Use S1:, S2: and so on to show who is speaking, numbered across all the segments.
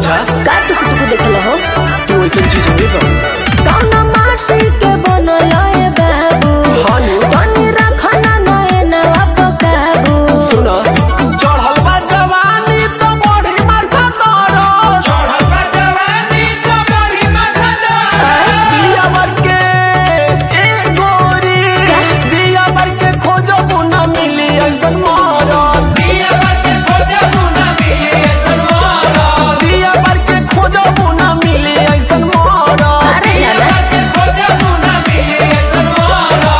S1: अच्छा
S2: का टुकु टुकु देखल हो
S1: तू ऐसा चीज होई बा
S2: कौन माटी के बनल है बाबू
S1: हानी
S2: तनी रखना नए नवा पकाबू
S1: सुना चढ़ल बा जवानी तो बड़ी माथा तोरो चढ़ल बा जवानी तो बड़ी माथा तोरो दिया भर के ए गोरी दिया भर के खोजो बुना मिली ऐसन मारो दिया भर के खोजो बुना मिली ऐसन मारो दिया भर के खोजो बुना मिली ऐसन मारो
S2: अरे जाना
S1: खोजो बुना मिली ऐसन मारो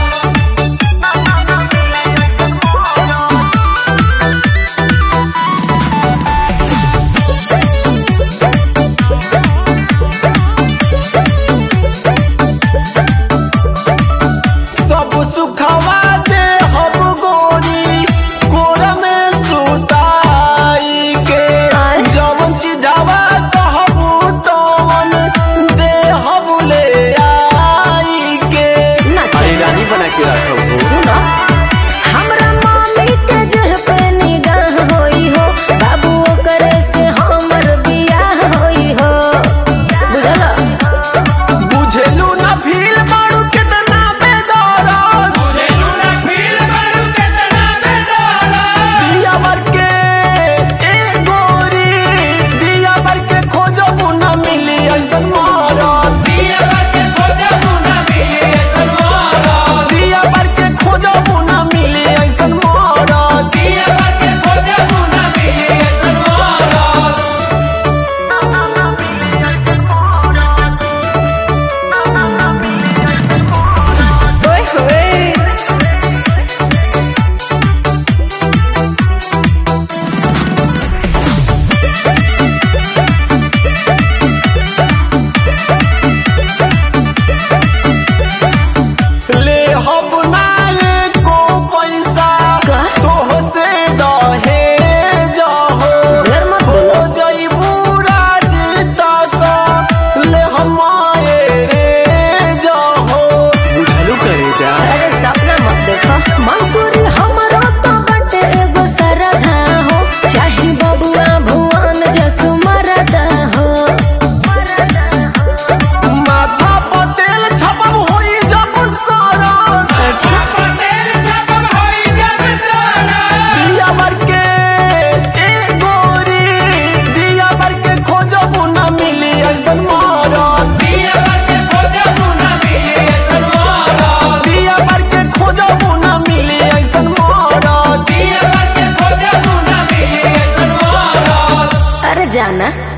S1: सब सुखवा दे हम गोरी कोरा में सुताई के जवन चीजावा कहबू तवन दे हम ले आई के
S2: ना चाहिए।
S1: रानी बना के रखो
S2: सुनो हमरा मम्मी के जेह पे निगाह होई हो बाबू ओकरे से हमर बियाह होई हो बुझला
S1: बुझेलू ना फील बाड़ू कितना बेदरद बुझेलू ना फील बाड़ू कितना बेदरद दिया भर के ए गोरी दिया भर के खोजो बुना मिली ऐसन मारद दिया भर के खोजो बुना मिली ऐसन मारद दिया भर के खोजो बुना मिली ऐसन मारद दिया भर के खोजो बुना मिली ऐसन मारद
S2: ओए होए
S1: ले हम ना एको पैसा
S2: का?
S1: तोह से दहेज हो
S2: ढेर मत
S1: हो
S2: बोलो।
S1: जइबू राजी तक ले हम आए रे जाहो बुझलू करे जा
S2: अरे सपना मत देखो मंसूरी हमरो तो बटे एगो सरधा हो चाहे बबुआ भुवन जसु मरदा हो
S1: माथा पतेल छपब होई जब सारा
S2: अच्छा
S1: पतेल छपब होई जब सारा दिया भर के ए गोरी दिया भर के खोजो बुना मिली ऐसन मारा दिया भर के खोजो बुना मिली ऐसन मारा दिया भर के खोजो बुना मिली ऐसन मारा दिया भर के खोजो बुना मिली ऐसन मारा
S2: अरे जाना